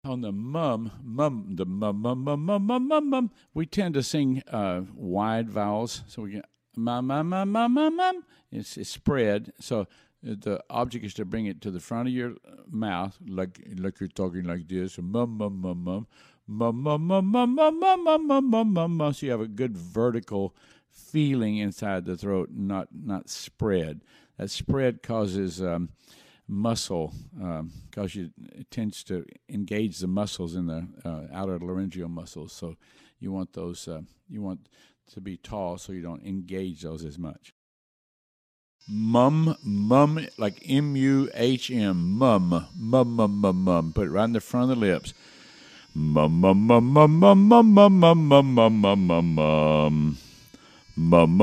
On the the mum, we tend to sing wide vowels. So we get mum. It's spread. So the object is to bring it to the front of your mouth, like you're talking like this. Mum. So you have a good vertical feeling inside the throat, not spread. That spread causes muscle, because it tends to engage the muscles in the outer laryngeal muscles. So you want those. You want to be tall, so you don't engage those as much. Mum, like MUHM, mum. Put it right in the front of the lips. Mum. Mum.